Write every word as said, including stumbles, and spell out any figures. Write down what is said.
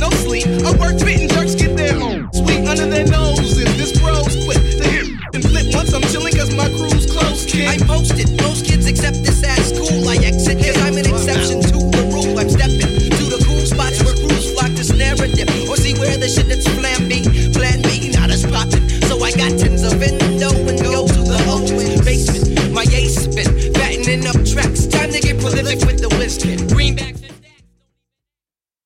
no sleep. I work spitting jerks get their own sweet under their noses. This bro's quick to hit and flip once I'm chilling cause my crew's close, kid. I posted, most kids accept this at school. I exit cause I'm an exception to the rule. I'm stepping to the cool spots where crews flock this narrative or see where the shit that's